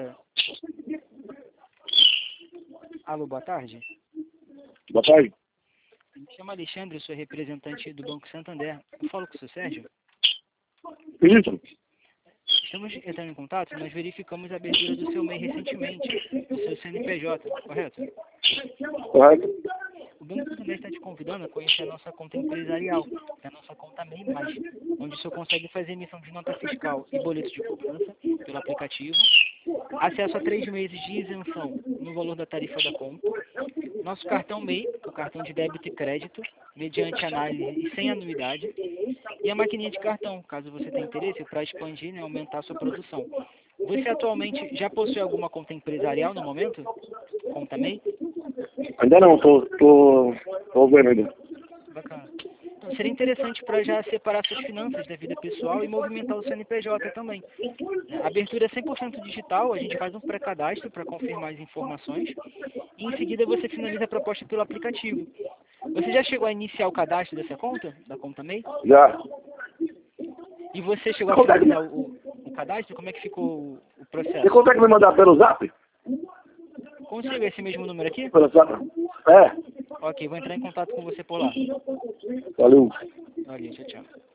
conta? Alô, boa tarde. Boa tarde. Me chamo Alexandre, sou representante do Banco Santander. Eu falo com o seu Sérgio? Isso. Estamos entrando em contato, nós verificamos a abertura do seu MEI recentemente, do seu CNPJ, correto? Correto. O Banco Santander está te convidando a conhecer a nossa conta empresarial, que é a nossa conta MEI+, onde o senhor consegue fazer emissão de nota fiscal e boleto de cobrança pelo aplicativo, acesso a 3 meses de isenção no valor da tarifa da conta, nosso cartão MEI, o cartão de débito e crédito, mediante análise e sem anuidade, e a maquininha de cartão, caso você tenha interesse, para expandir e aumentar a sua produção. Você atualmente já possui alguma conta empresarial no momento? Conta MEI? Ainda não, tô vendo ainda. Bacana. Então, seria interessante para já separar suas finanças da vida pessoal e movimentar o CNPJ também. A abertura é 100% digital, a gente faz um pré-cadastro para confirmar as informações e em seguida você finaliza a proposta pelo aplicativo. Você já chegou a iniciar o cadastro dessa conta, da conta MEI? Já. E você chegou a finalizar o cadastro? Como é que ficou o processo? Você consegue me mandar pelo zap? Consigo esse mesmo número aqui? Pelo zap? É. Ok, vou entrar em contato com você por lá. Valeu. Olha, tchau, tchau.